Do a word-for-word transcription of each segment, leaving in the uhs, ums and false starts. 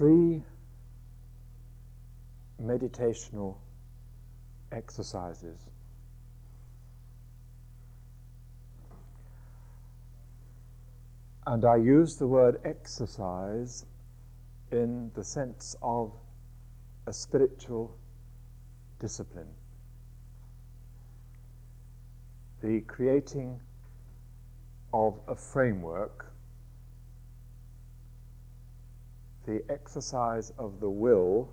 three meditational exercises. And I use the word exercise in the sense of a spiritual discipline. The creating of a framework, the exercise of the will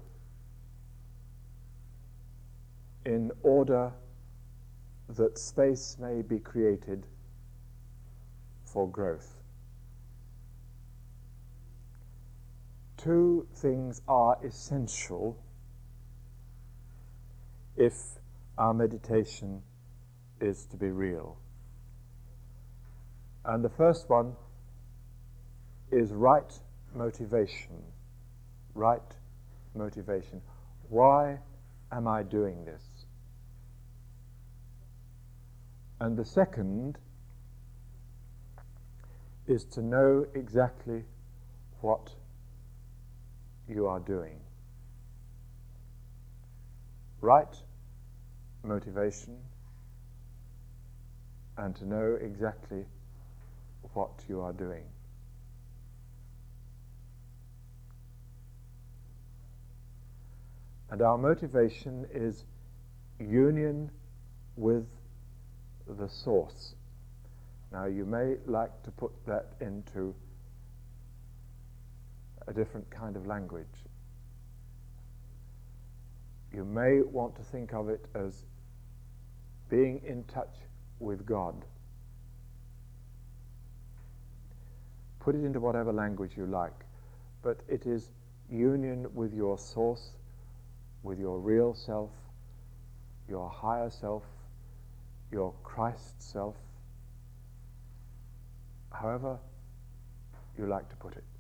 in order that space may be created for growth. Two things are essential if our meditation is to be real. And the first one is right motivation. Right motivation. Why am I doing this? And the second is to know exactly what you are doing. Right motivation and to know exactly what you are doing. And our motivation is union with the source. Now you may like to put that into a different kind of language. You may want to think of it as being in touch with God. Put it into whatever language you like, but it is union with your source, with your real self, your higher self, your Christ self, however you like to put it.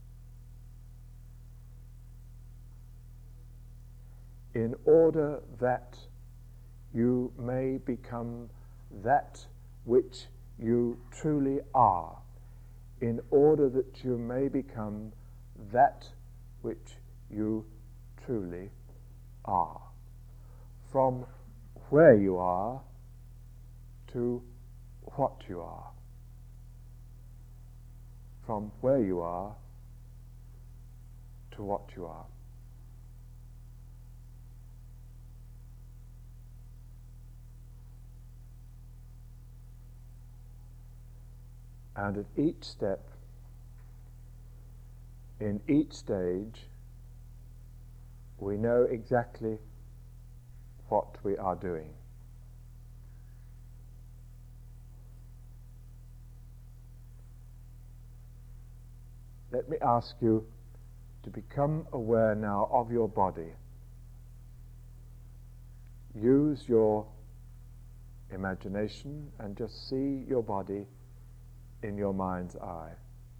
In order that you may become that which you truly are, in order that you may become that which you truly are, from where you are to what you are, from where you are to what you are. And at each step, in each stage, we know exactly what we are doing. Let me ask you to become aware now of your body. Use your imagination and just see your body in your mind's eye.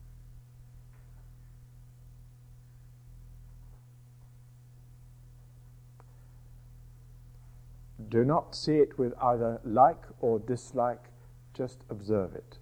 Do not see it with either like or dislike, just observe it.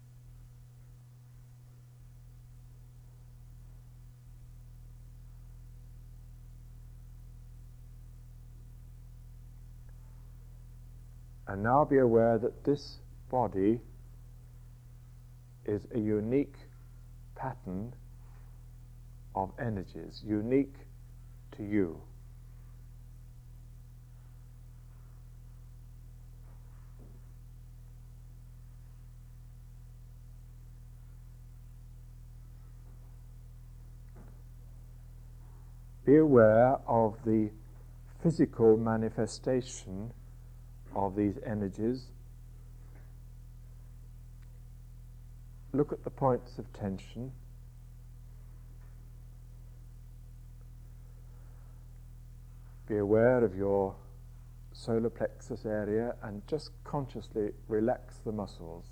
And now be aware that this body is a unique pattern of energies, unique to you. Be aware of the physical manifestation of these energies. Look at the points of tension. Be aware of your solar plexus area and just consciously relax the muscles.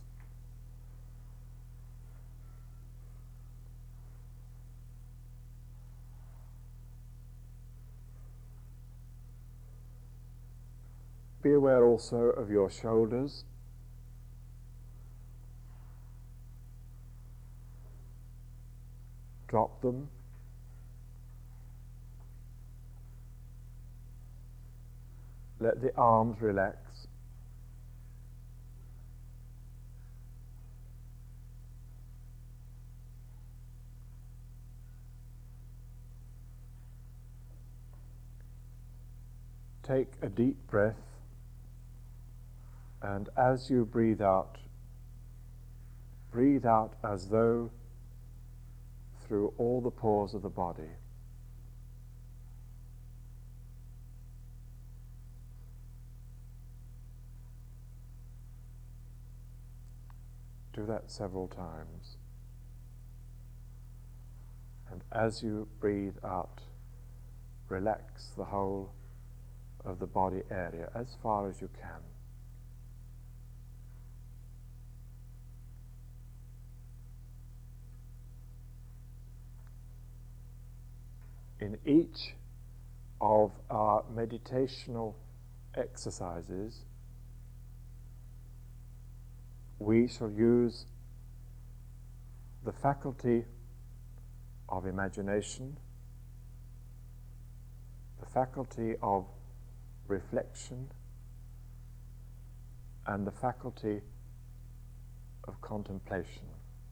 Be aware also of your shoulders. Drop them. Let the arms relax. Take a deep breath, and as you breathe out, breathe out as though through all the pores of the body. Do that several times. And as you breathe out, relax the whole of the body area as far as you can. In each of our meditational exercises, we shall use the faculty of imagination, the faculty of reflection, and the faculty of contemplation.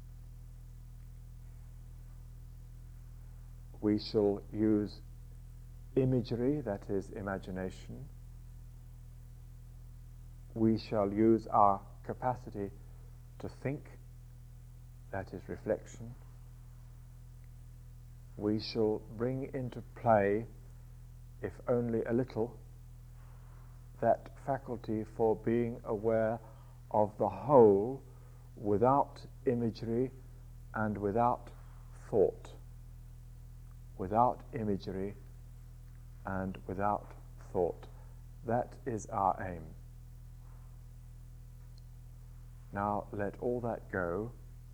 We shall use imagery, that is imagination. We shall use our capacity to think, that is reflection. We shall bring into play, if only a little, that faculty for being aware of the whole without imagery and without thought. Without imagery and without thought. That is our aim. Now let all that go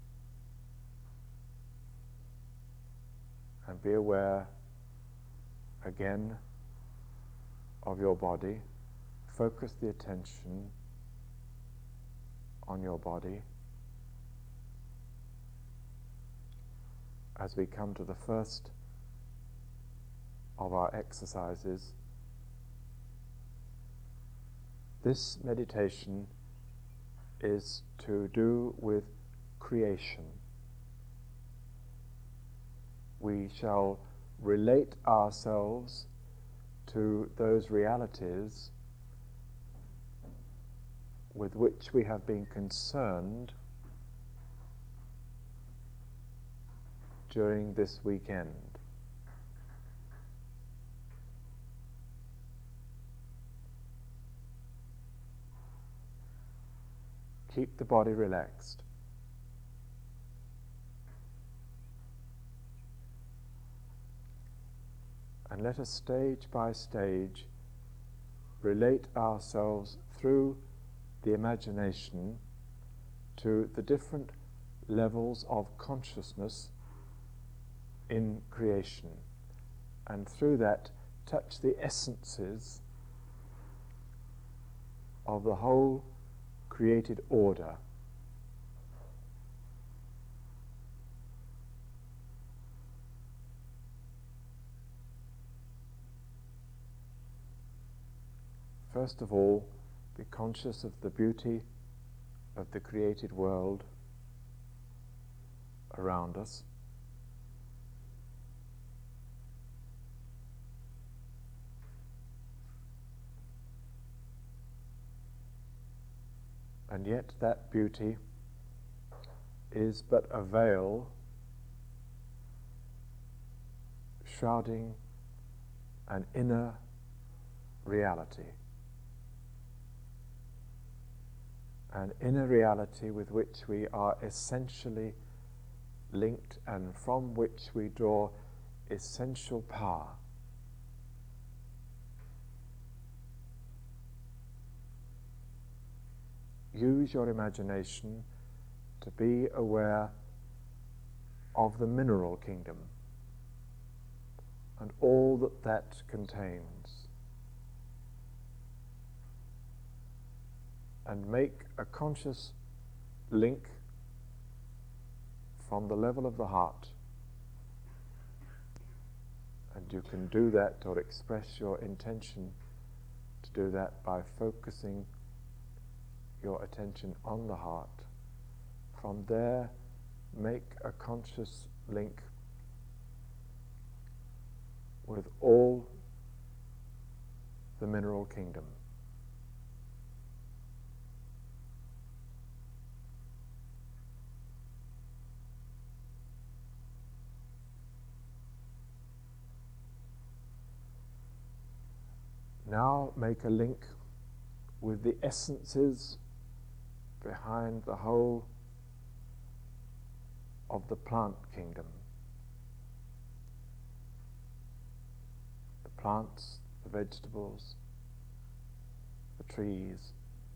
and be aware again of your body. Focus the attention on your body as we come to the first of our exercises. This meditation is to do with creation. We shall relate ourselves to those realities with which we have been concerned during this weekend. Keep the body relaxed. And let us stage by stage relate ourselves through the imagination to the different levels of consciousness in creation, and through that touch the essences of the whole created order. First of all, be conscious of the beauty of the created world around us. And yet that beauty is but a veil shrouding an inner reality. An inner reality with which we are essentially linked and from which we draw essential power. Use your imagination to be aware of the mineral kingdom and all that that contains, and make a conscious link from the level of the heart. And you can do that or express your intention to do that by focusing your attention on the heart. From there, make a conscious link with all the mineral kingdom. Now make a link with the essences behind the whole of the plant kingdom. The plants, the vegetables, the trees,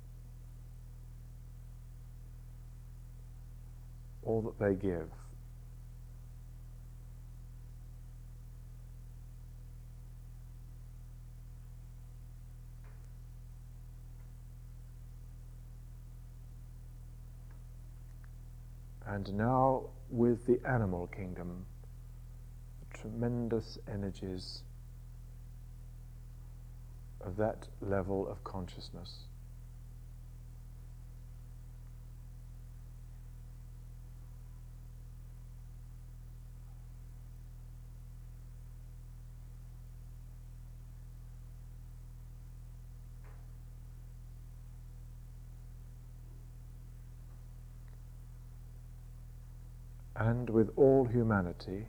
all that they give. And now with the animal kingdom, the tremendous energies of that level of consciousness. And with all humanity,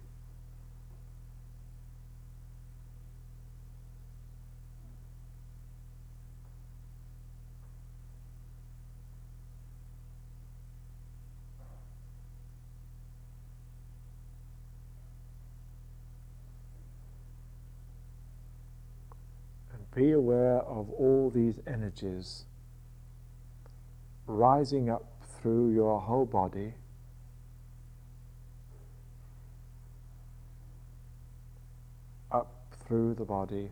and be aware of all these energies rising up through your whole body, up through the body,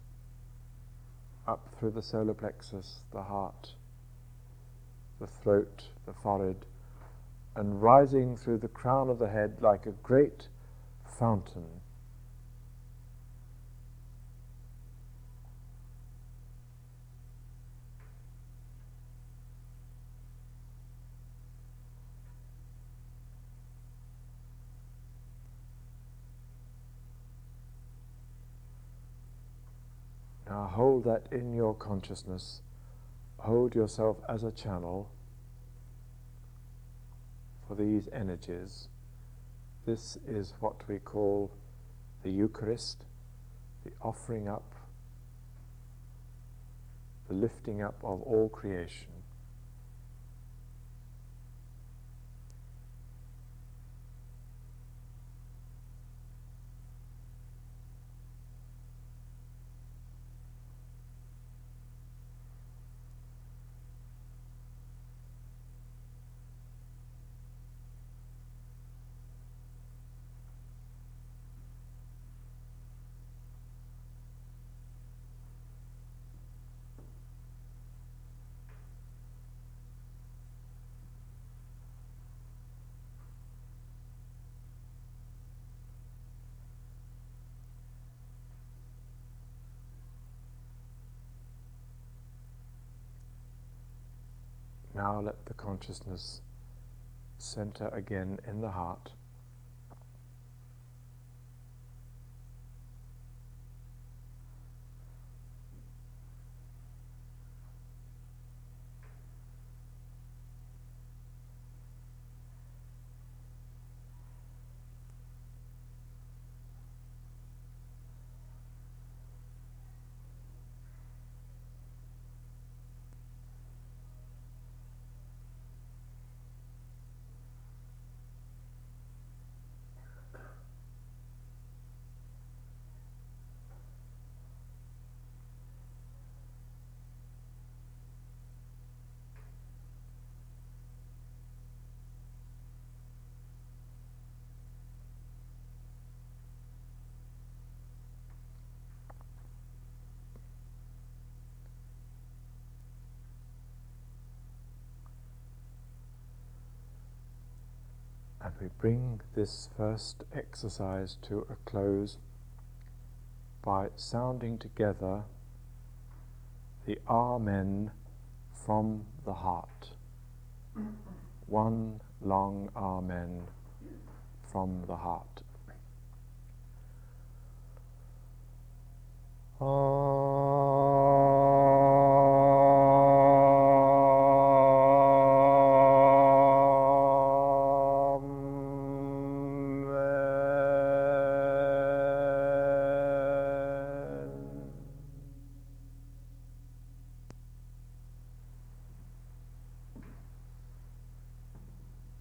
up through the solar plexus, the heart, the throat, the forehead, and rising through the crown of the head like a great fountain. Now hold that in your consciousness. Hold yourself as a channel for these energies. This is what we call the Eucharist, the offering up, the lifting up of all creation. Now let the consciousness center again in the heart. And we bring this first exercise to a close by sounding together the Amen from the heart. One long Amen from the heart. Amen.